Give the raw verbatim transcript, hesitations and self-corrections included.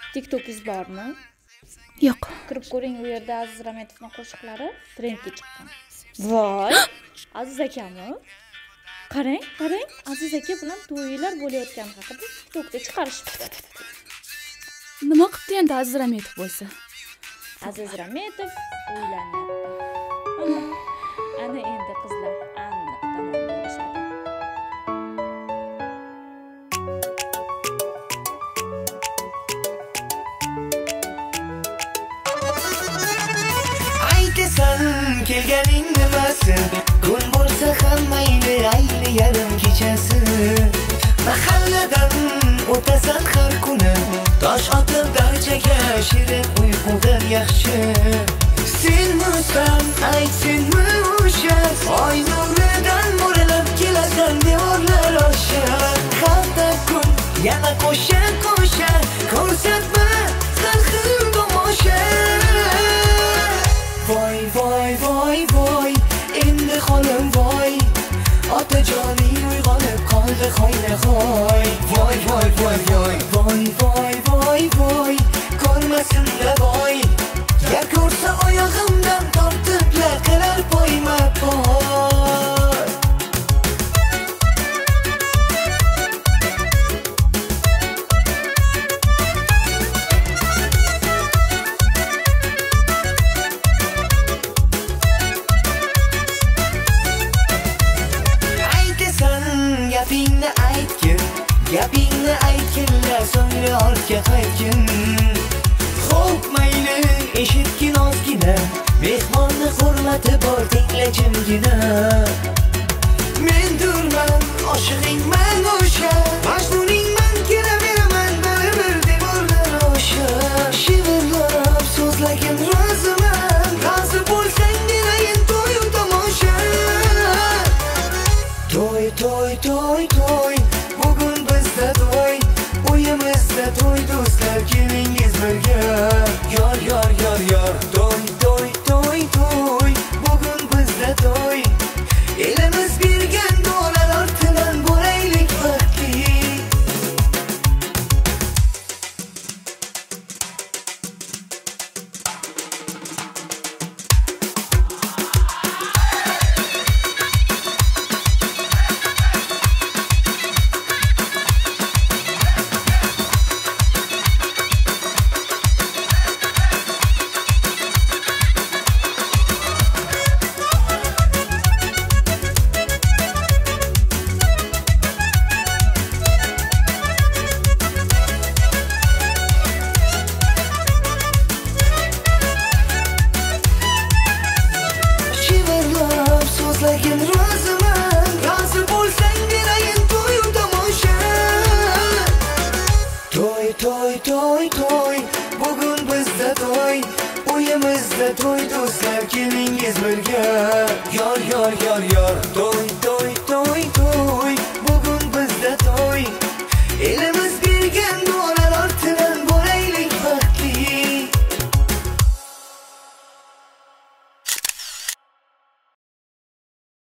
TikTokingiz bormi? Yo'q. Kirib ko'ring, u yerda Aziz Rametovning qo'shiqlari trendga chiqqan. Voy, Aziz akami? Qarang, qarang, Aziz aka bilan to'ylar bo'layotgani haqida TikTokda chiqarishibdi. Nima qildi endi Aziz Rametov bo'lsa? Aziz Rametov uylanyapti. Ana endi qizlar aniq tamom bo'lishadi. Aytasan kelganing nimasi? Kun bo'lsa ham mayli, ayli yarim kechasi. Mahalladan o'tasan har kuni, tosh otib darchaga, shirin uyqudan yaxshi. Senmisan, ayt senmi o'sha, oy nuridan mo'ralab kelasan devorlar osha. Hafta kun yana qo'sha qo'sha, ko'rsatma har xil tomosha. Voy voy voy voy, endi xolim voy, otajoning uyg'onib qoldi hoynahoy. Voy voy voy voy, voy voy voy voy, ko'rmasin-da voy, gar ko'rsa oyog'imdan tortib laqilar poyma poy. Gapingni aytgin, gapingni aytginla, so'ngra ortga qaytgin. Xo'p mayli, eshitgin ozgina, mehmonni hurmati bor, tingla jimgina. Men durman, oshig'ingman o'sha, majnuningman, kelaveraman baribir devorlar osha. Shivirlab so'zlagin roziman, rozi bo'lsang derayin to'yu tomosha. To'y to'y to'y to'y, bugun bizda to'y, uyimizda to'y, do'stlar kelingiz birga. Yor yor yor yor, to'y to'y to'y to'y, bugun bizda to'y, elimiz bergan duolar ortidan boraylik baxtli. So'zlagin roziman, rozi bo'lsang derayin to'yu tomosha. To'y to'y to'y to'y, bugun bizda to'y, uyimizda to'y, do'stlar kelingiz birga. Yor yor yor yor, to'y to'y to'y to'y,